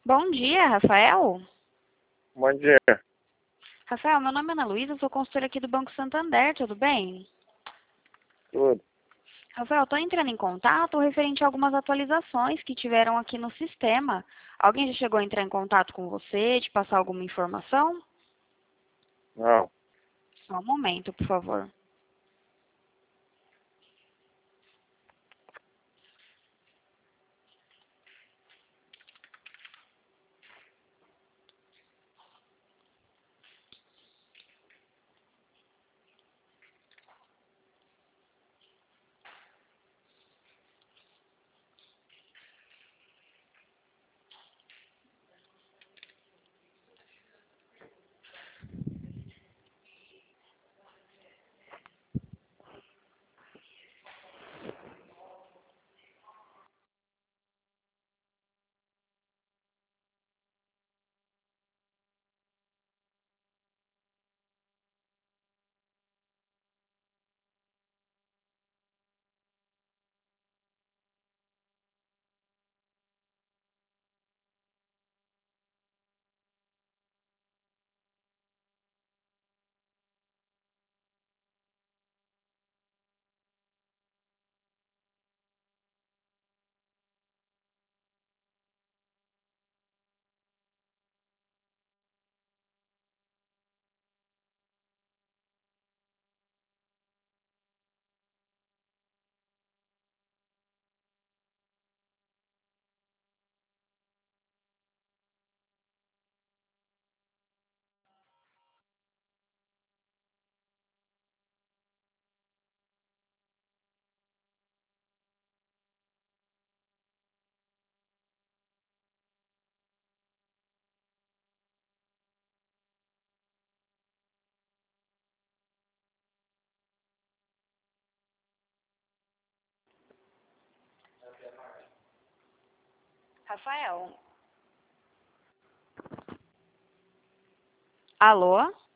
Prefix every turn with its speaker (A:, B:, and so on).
A: Bom dia, Rafael.
B: Bom dia.
A: Rafael, meu nome é Ana Luísa, sou consultora aqui do Banco Santander, tudo bem?
B: Tudo.
A: Rafael, estou entrando em contato referente a algumas atualizações que tiveram aqui no sistema. Alguém já chegou a entrar em contato com você, te passar alguma informação?
B: Não.
A: Só um momento, por favor. Rafael? Alô?